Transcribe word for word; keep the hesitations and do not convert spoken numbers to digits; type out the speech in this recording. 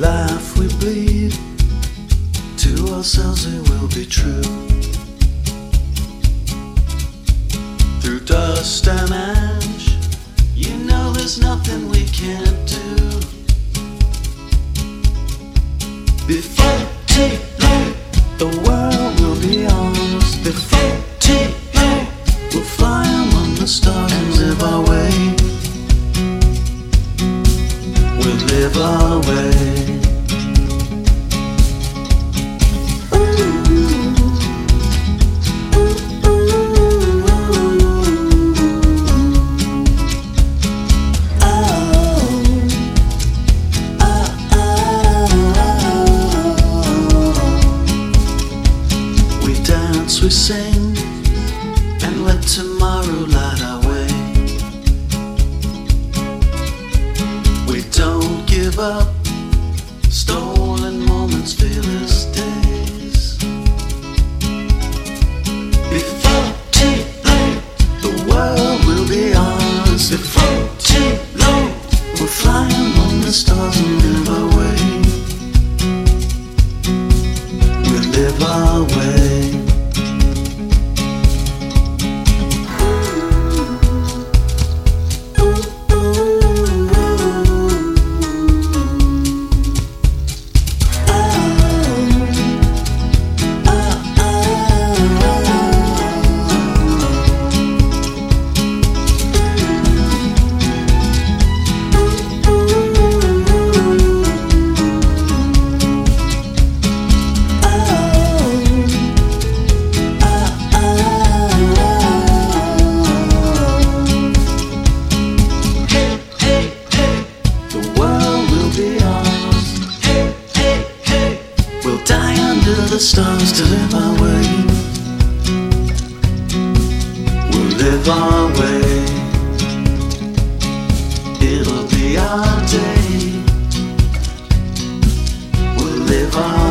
laugh, we bleed. To ourselves we will be true. Through dust and ash, you know there's nothing we can't do. Before too late, the world will be ours. Before too late, we'll fly among the stars and live our way. We'll live our way. We sing and let tomorrow light our way. We don't give up. Stolen moments, fearless days. Before too late, the world will be ours. Before too late, we'll fly among the stars and live our way. We'll live our way. The stars to live our way. We'll live our way. It'll be our day. We'll live our